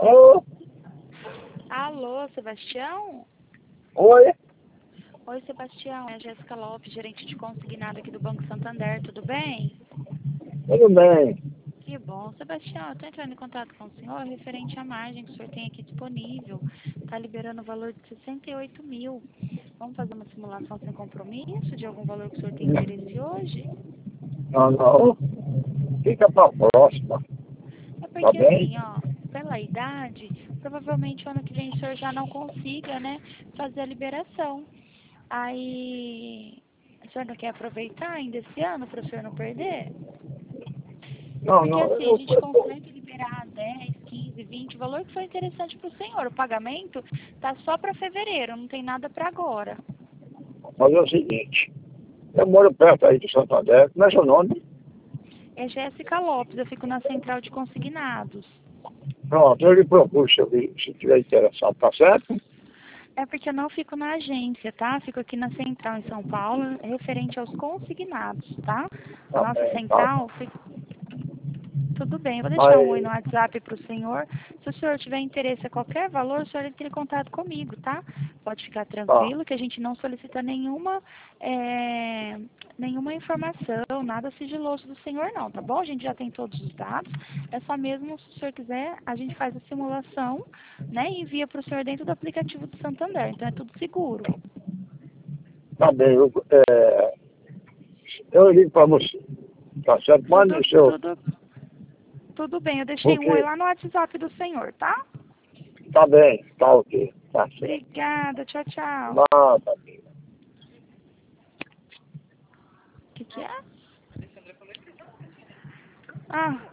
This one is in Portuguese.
Alô? Alô, Sebastião? Oi? Oi, Sebastião. É a Jéssica Lopes, gerente de consignado aqui do Banco Santander. Tudo bem? Tudo bem? Que bom. Sebastião, eu estou entrando em contato com o senhor referente à margem que o senhor tem aqui disponível. Está liberando o valor de 68 mil. Vamos fazer uma simulação sem compromisso de algum valor que o senhor tem interesse hoje? Não. Fica pra próxima. É Tá porque bem? assim, ó, pela idade, provavelmente o ano que vem o senhor já não consiga, né, fazer a liberação. Aí, o senhor não quer aproveitar ainda esse ano para o senhor não perder? Não, Porque não. assim, a gente consegue liberar 10, 15, 20, o valor que for interessante para o senhor. O pagamento tá só para fevereiro, não tem nada para agora. Mas é o seguinte. Eu moro perto aí de Santander. Como é seu nome? É Jéssica Lopes, eu fico na central de consignados. Pronto, eu lhe propus se tiver interessado, tá certo? É porque eu não fico na agência, tá? Fico aqui na central em São Paulo, referente aos consignados, tá? A Tá nossa bem, tá. central fica... Tudo bem, eu vou deixar um oi Mas, no WhatsApp para o senhor. Se o senhor tiver interesse a qualquer valor, o senhor entre em contato comigo, tá? Pode ficar tá. tranquilo que a gente não solicita nenhuma informação, nada sigiloso do senhor não, tá bom? A gente já tem todos os dados. É só mesmo, se o senhor quiser, a gente faz a simulação, né? E envia para o senhor dentro do aplicativo do Santander. Então é tudo seguro. Tá bem. Eu ligo pra você. Tá certo? Mande o Tudo, seu. tudo, tudo bem. Eu deixei um oi Porque lá no WhatsApp do senhor, tá? tá bem, tá ok. Tá certo. Obrigada. Tchau, tchau. Nada. O que é? Ah,